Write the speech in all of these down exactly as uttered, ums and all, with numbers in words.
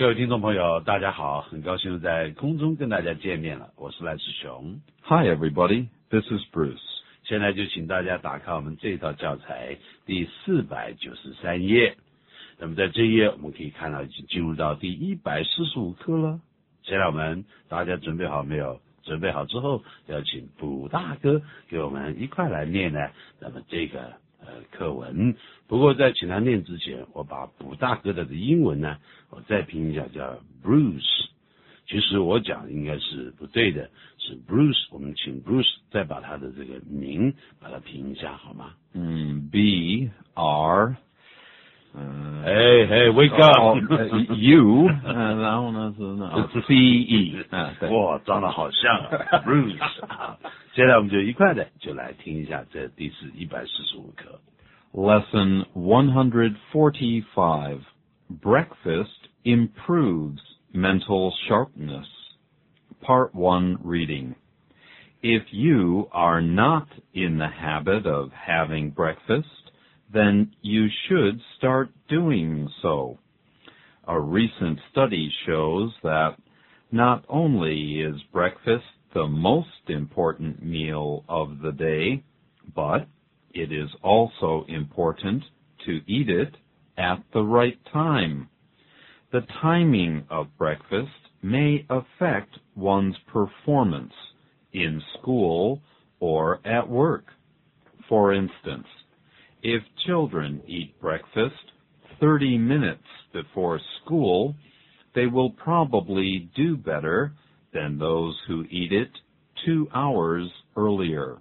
各位听众朋友，大家好，很高兴在空中跟大家见面了，我是赖世雄。 Hi everybody, this is Bruce. 现在就请大家打开我们这套教材第四百九十三页。那么在这一页我们可以看到已经进入到第一百四十五课了。现在我们大家准备好没有？准备好之后，要请卜大哥给我们一块来念呢。那么这个呃课文，不过在请他念之前，我把卜大哥的英文呢，我再拼一下，叫 Bruce。其实我讲应该是不对的，是 Bruce。我们请 Bruce 再把他的这个名把它拼一下，好吗？ 嗯 ，B R。 呃，哎哎 ，Wake up！ U， 然后呢是那 C E， 啊， 哇，长得好像啊 ，Bruce。现在我们就一块的就来听一下这第四一百四十五课。 Lesson one forty-five. Breakfast improves mental sharpness. Part one reading. If you are not in the habit of having breakfast, then you should start doing so. A recent study shows that not only is breakfast the most important meal of the day, but it is also important to eat it at the right time. The timing of breakfast may affect one's performance in school or at work. For instance, if children eat breakfast thirty minutes before school, they will probably do better than those who eat it two hours earlier.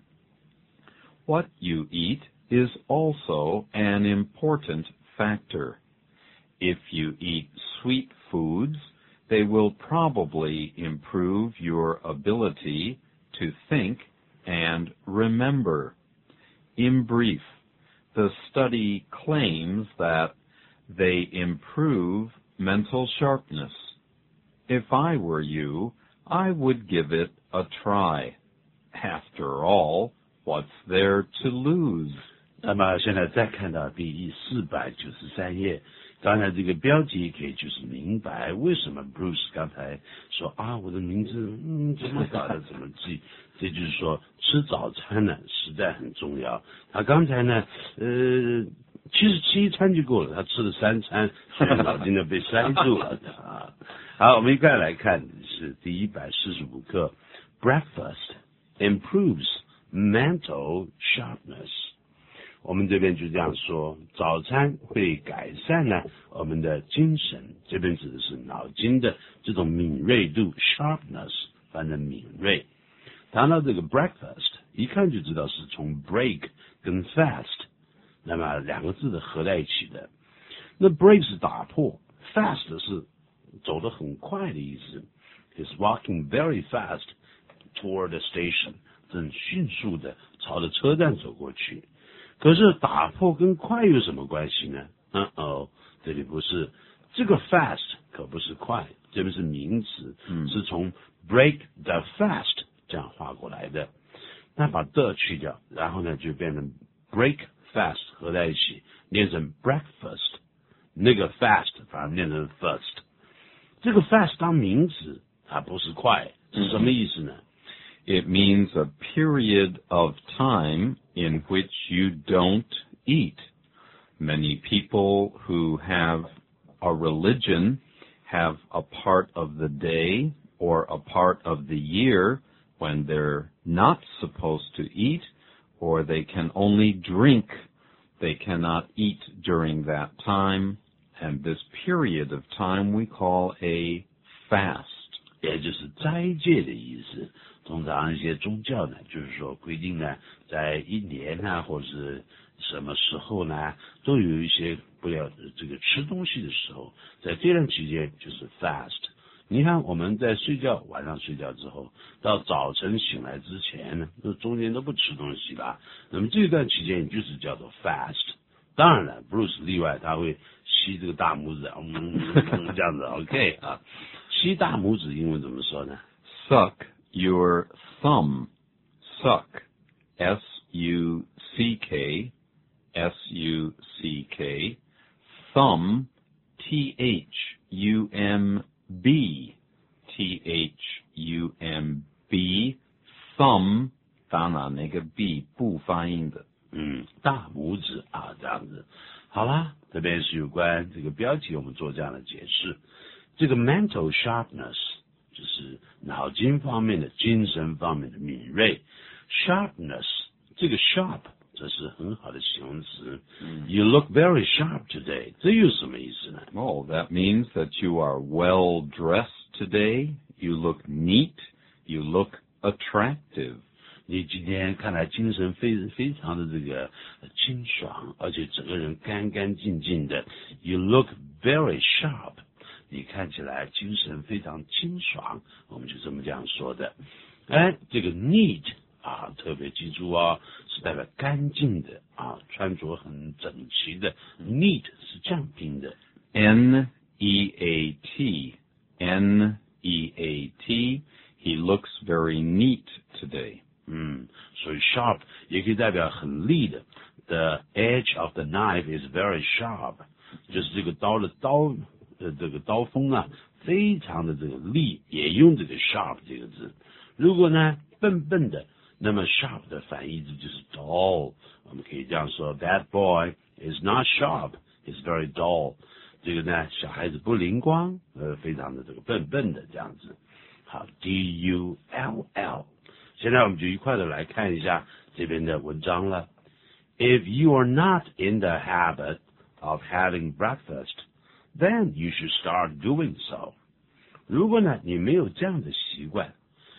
What you eat is also an important factor. If you eat sweet foods, they will probably improve your ability to think and remember. In brief, the study claims that they improve mental sharpness. If I were you, I would give it a try. After all, what's there to lose? 那么现在再看到第四百九十三页，当然这个标题可以就是明白为什么 Bruce 刚才说啊，我的名字嗯怎么搞的怎么记，这就是说吃早餐呢实在很重要。他刚才呢呃其实吃一餐就够了，他吃了三餐，所以脑筋呢被塞住了啊。好，我们一块来看是第一百四十五课 Breakfast improves mental sharpness。我们这边就这样说，早餐会改善呢我们的精神，这边指的是脑筋的这种敏锐度 sharpness， 反正敏锐。谈到这个 breakfast， 一看就知道是从 break 跟 fast， 那么两个字的合在一起的。那 break 是打破， fast 是走得很快的意思。He's walking very fast toward the station， 正迅速的朝着车站走过去。可是打破跟快有什么关系呢？嗯哦，这里不是，这个 fast 可不是快，这边是名词，嗯、是从 break the fast 这样画过来的。那把的去掉，然后呢就变成 break fast 合在一起，念成 breakfast。那个 fast 反而念成 first。这个 fast 当名词，它不是快，是什么意思呢？ It means a period of time in which you don't eat. Many people who have a religion have a part of the day or a part of the year when they're not supposed to eat, or they can only drink. They cannot eat during that time, and this period of time we call a fast. 也就是斋戒的意思。通常一些宗教呢，就是说规定呢，在一年啊，或者是什么时候呢，都有一些不要这个吃东西的时候，在这段期间就是 fast。你看我们在睡觉，晚上睡觉之后，到早晨醒来之前呢，那中间都不吃东西吧？那么这段期间就是叫做 fast。当然了 ，Bruce 例外，他会吸这个大拇指，嗯，这样子 ，OK 啊。吸大拇指英文怎么说呢 ？Suck your thumb. Suck. S U C K. S U C K. Thumb. T H U M M B, T H U M B, thumb, 当然那个 B 不发音的。 嗯，大拇指啊，这样子。好啦，这边是有关这个标题，我们做这样的解释。这个 mental sharpness 就是脑筋方面的、精神方面的敏锐。sharpness 这个 sharp 这是很好的形容词。嗯、you look very sharp today， 这又什么意思呢？ Oh, that means that you are well dressed today. You look neat. You look attractive. 你今天看来精神非非常的这个清爽，而且整个人干干净净的。You look very sharp， 你看起来精神非常清爽，我们就这么这样说的。哎，这个 neat 啊，特别记住哦，是代表干净的啊，穿着很整齐的。neat 是这样拼的 N E A T, N E A T. He looks very neat today. 嗯，所以 sharp 也可以代表很利的。The edge of the knife is very sharp， 就是这个刀的刀呃这个刀锋啊，非常的这个利，也用这个 sharp 这个字。如果呢笨笨的，那么 sharp 的反义字就是 dull。我们可以这样说 ：That boy is not sharp, he's very dull。这个呢，小孩子不灵光，呃，非常的这个笨笨的这样子。好 ，D U L L。现在我们就一块的来看一下这边的文章了。If you are not in the habit of having breakfast, then you should start doing so. 如果呢你没有这样的习惯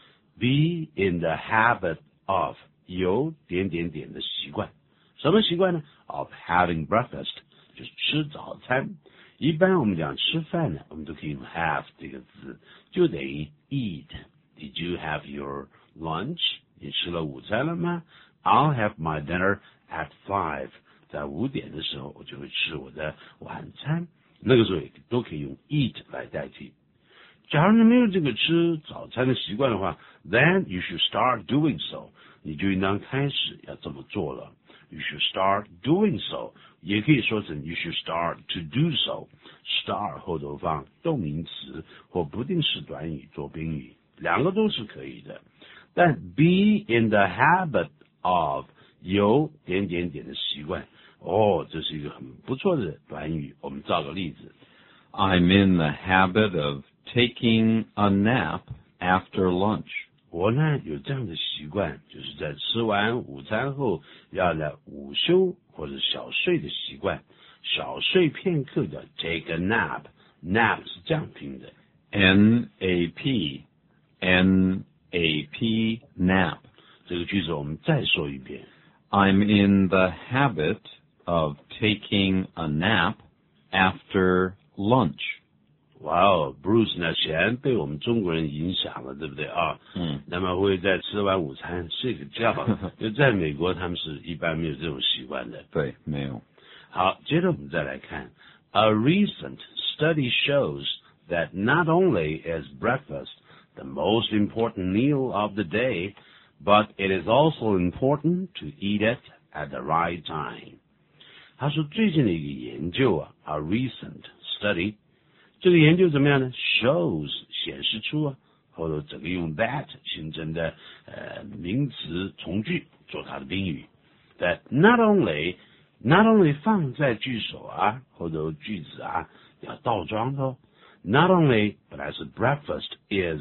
，be in the habit of 有点点点的习惯，什么习惯呢 ？Of having breakfast 就是吃早餐。一般我们讲吃饭呢，我们都可以用 have 这个字，就等于 eat。Did you have your lunch？ 你吃了午餐了吗 ？I'll have my dinner at five。在五点的时候，我就会吃我的晚餐。那个时候也都可以用 eat 来代替。假如你没有这个吃早餐的习惯的话 ，then you should start doing so。你就应当开始要这么做了。You should start doing so， 也可以说成 you should start to do so。start 后头放动名词或不定式短语做宾语，两个都是可以的。但 be in the habit of 有点点点的习惯，哦，这是一个很不错的短语。我们造个例子 I'm in the habit of taking a nap after lunch. 我呢有这样的习惯，就是在吃完午餐后要来午休或者小睡的习惯。小睡片刻叫 take a nap，nap 是这样拼的 N A P, N A P, nap. 这个句子我们再说一遍 I'm in the habit of taking a nap after lunch. 哇哦 Bruce 呢显然被我们中国人影响了，对不对啊？ 嗯， 那么会在吃完午餐睡个觉，就在美国他们是一般没有这种习惯的。 对，没有。 好，接着我们再来看 A recent study shows that not only is breakfast the most important meal of the day, but it is also important to eat it at the right time. 他说最近的一个研究啊 A recent study， 这个研究怎么样呢 ？shows 显示出啊，后头整个用 that 形成的呃名词从句做它的宾语。That not only not only 放在句首啊，后头句子啊要倒装的哦。Not only 本来是 breakfast is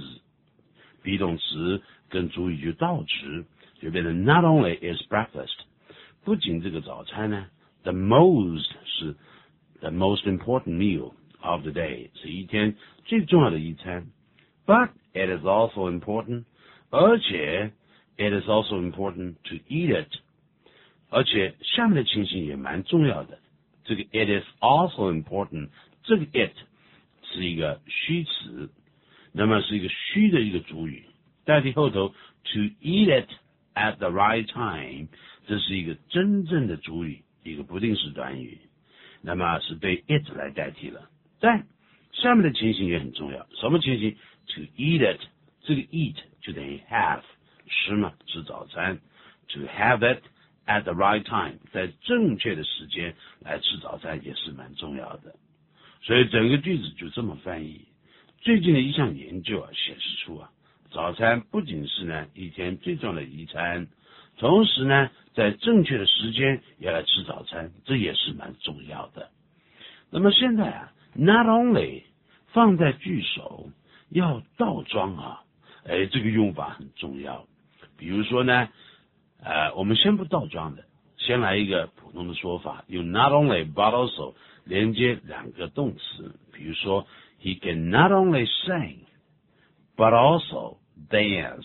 be 动词跟主语就倒置，就变成 not only is breakfast。不仅这个早餐呢 ，the most 是 the most important meal of the day 是一天最重要的一餐 ，but it is also important， 而且 it is also important to eat it。而且下面的情形也蛮重要的，这个 it is also important， 这个 it 是一个虚词，那么是一个虚的一个主语，代替后头 to eat it at the right time， 这是一个真正的主语，一个不定式短语，那么是被 it 来代替了。但下面的情形也很重要，什么情形 ？to eat it， 这个 eat 就等于 have， 吃嘛，吃早餐 ，to have it。At the right time， 在正确的时间来吃早餐也是蛮重要的，所以整个句子就这么翻译。 最近的一项研究啊显示出啊，早餐不仅是呢一天最重要的一餐，同时呢在正确的时间要来吃早餐，这也是蛮重要的。那么现在啊 not only 放在句首要倒装啊，哎，这个用法很重要。比如说呢呃，我们先不倒装的，先来一个普通的说法，用 not only but also 连接两个动词。比如说 he can not only sing but also dance.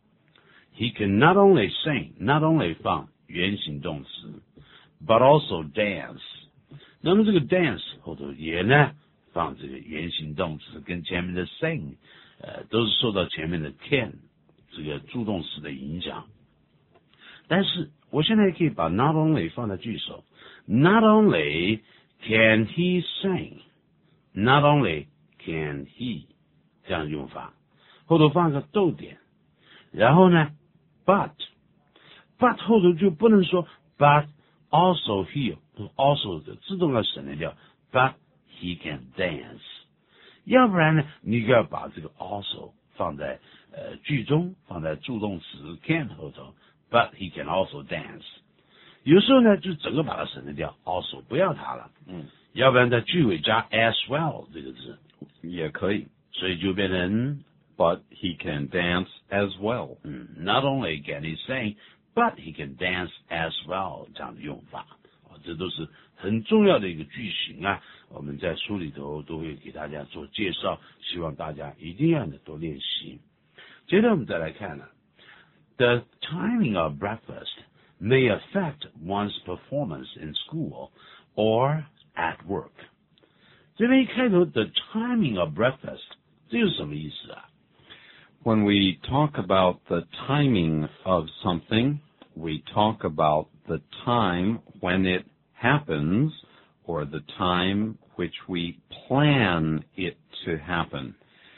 He can not only sing, not only 放原形动词 but also dance. 那么这个 dance 后头也呢放这个原形动词，跟前面的 sing 呃都是受到前面的 can 这个助动词的影响。但是我现在可以把 not only 放在句首， not only can he sing, not only can he 这样用法，后头放个逗点，然后呢 but but 后头就不能说 but also he also 的自动要省略掉 but he can dance， 要不然呢你就要把这个 also 放在呃句中，放在助动词 can 后头， but he can also dance。 有时候呢就整个把它省略掉 also 不要它了，嗯，要不然在句尾加 as well 这个字也可以， 所以就变成 but he can dance as well。 嗯 not only can he sing but he can dance as well 这样的用法，这都是很重要的一个句型啊，我们在书里头都会给大家做介绍，希望大家一定要多练习。接着我们再来看呢 The timing of breakfast may affect one's performance in school or at work。 这边一开头 The timing of breakfast 这是什么意思啊？ When we talk about the timing of something, we talk about the time when it happens or the time which we plan it to happen.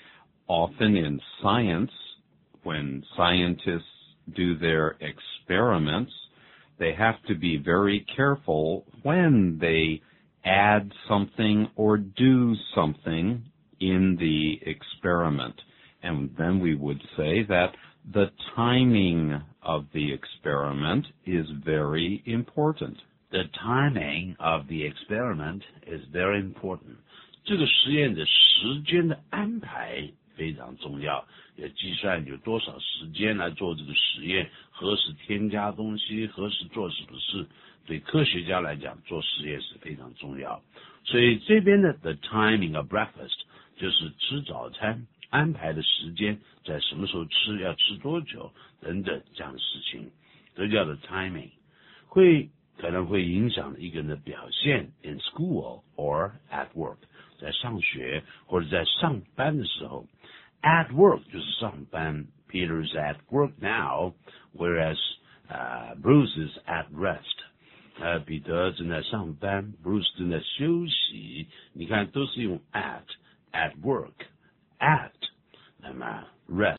Often in science, when scientists do their experiments, they have to be very careful when they add something or do something in the experiment. And then we would say that the timing of the experiment is very important. The timing of the experiment is very important. 这个实验的时间的安排非常重要，要计算有多少时间来做这个实验，何时添加东西，何时做什么事，对科学家来讲做实验是非常重要。所以这边的 the timing of breakfast 就是吃早餐安排的时间，在什么时候吃，要吃多久等等这样的事情，都叫做 timing， 会可能会影响一个人的表现 in school or at work， 在上学或者在上班的时候。At work 就是上班， Peter's at work now, whereas uh, Bruce is at rest。 呃，彼得正在上班， Bruce 正在休息，你看都是用 at at work at， 那么 rest